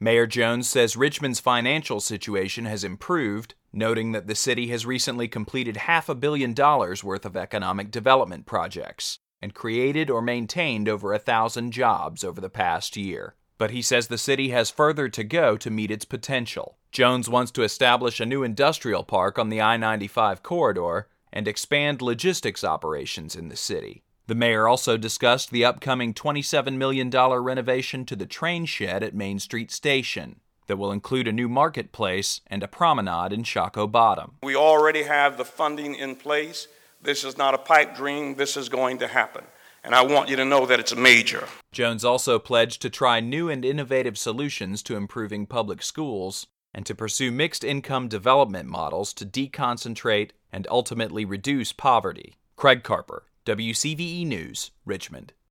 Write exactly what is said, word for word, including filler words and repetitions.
Mayor Jones says Richmond's financial situation has improved, noting that the city has recently completed half a billion dollars worth of economic development projects and created or maintained over a thousand jobs over the past year. But he says the city has further to go to meet its potential. Jones wants to establish a new industrial park on the I ninety-five corridor and expand logistics operations in the city. The mayor also discussed the upcoming twenty-seven million dollars renovation to the train shed at Main Street Station that will include a new marketplace and a promenade in Shockoe Bottom. We already have the funding in place. This is not a pipe dream. This is going to happen. And I want you to know that it's major. Jones also pledged to try new and innovative solutions to improving public schools and to pursue mixed-income development models to deconcentrate and ultimately reduce poverty. Craig Carper, W C V E News, Richmond.